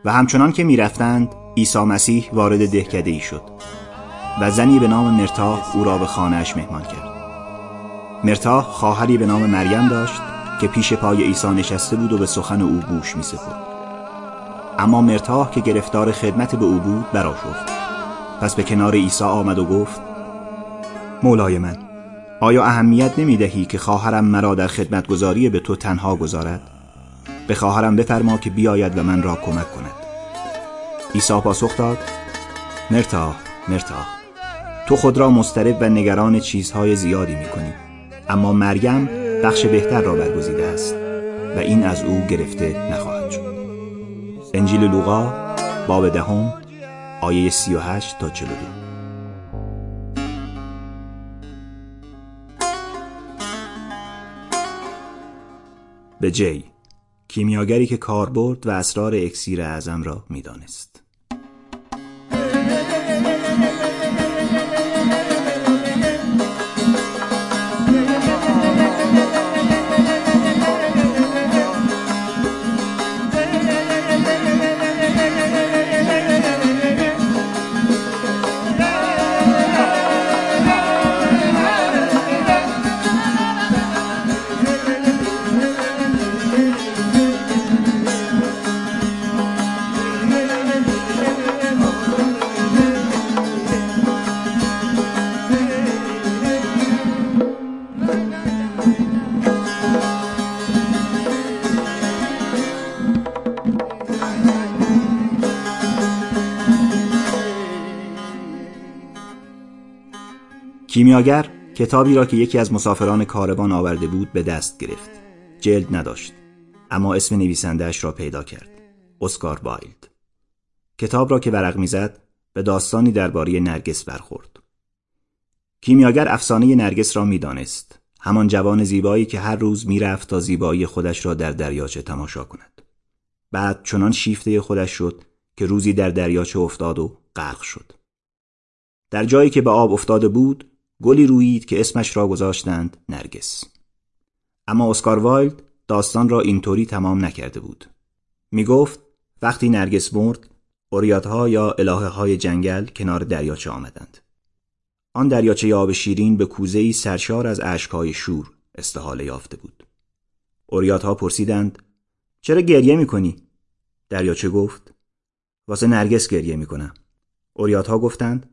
و همچنان که می‌رفتند عیسی مسیح وارد دهکده‌ای شد و زنی به نام مرتا او را به خانه‌اش مهمان کرد. مرتا خواهری به نام مریم داشت که پیش پای عیسی نشسته بود و به سخن او گوش می‌سپرد. اما مرتا که گرفتار خدمت به او بود برآشفت. پس به کنار عیسی آمد و گفت: مولای من، آیا اهمیت نمی‌دهی که خواهرم مرا در خدمتگزاری به تو تنها گذارد؟ به خواهرم بفرما که بیاید و من را کمک کند. عیسی پاسخ داد: مرتا، تو خود را مضطرب و نگران چیزهای زیادی می‌کنی، اما مریم بخش بهتر را برگزیده است و این از او گرفته نخواهد شد. انجیل لوقا باب 10 آیه 38 تا 42. به جی، کیمیاگری که کاربرد و اسرار اکسیر اعظم را می‌دانست. کیمیاگر کتابی را که یکی از مسافران کاروان آورده بود به دست گرفت. جلد نداشت، اما اسم نویسنده‌اش را پیدا کرد: اسکار وایلد. کتاب را که ورق می‌زد به داستانی درباره نرگس برخورد. کیمیاگر افسانه نرگس را می‌دانست، همان جوان زیبایی که هر روز می‌رفت تا زیبایی خودش را در دریاچه تماشا کند. بعد چنان شیفته خودش شد که روزی در دریاچه افتاد و غرق شد. در جایی که به آب افتاده بود گلی رویید که اسمش را گذاشتند نرگس. اما اسکار وایلد داستان را اینطوری تمام نکرده بود. می گفت وقتی نرگس مرد، اوریادها یا الهه‌های جنگل کنار دریاچه آمدند. آن دریاچه آب شیرین به کوزه‌ای سرشار از اشک‌های شور استحاله یافته بود. اوریادها پرسیدند: چرا گریه می‌کنی؟ دریاچه گفت: واسه نرگس گریه می‌کنم. اوریادها گفتند: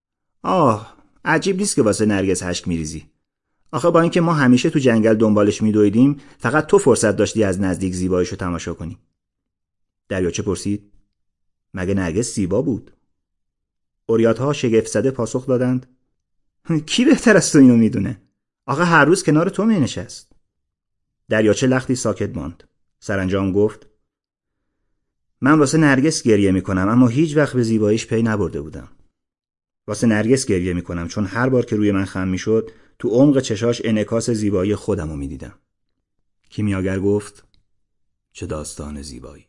عجیب نیست که واسه نرگس اشک میریزی. آخه با اینکه ما همیشه تو جنگل دنبالش میدویدیم، فقط تو فرصت داشتی از نزدیک زیباییشو تماشا کنی. دریاچه پرسید: مگه نرگس زیبا بود؟ اوریادها شگفت زده پاسخ دادند: کی بهتر از تو اینو میدونه؟ آخه هر روز کنار تو مینشست. دریاچه لختی ساکت ماند. سرانجام گفت: من واسه نرگس گریه میکنم، اما هیچ وقت به زیباییش پی نبرده بودم. واسه نرگس گریه میکنم چون هر بار که روی من خم میشد تو عمق چشاش انعکاس زیبایی خودمو میدیدم. کیمیاگر گفت: چه داستان زیبایی.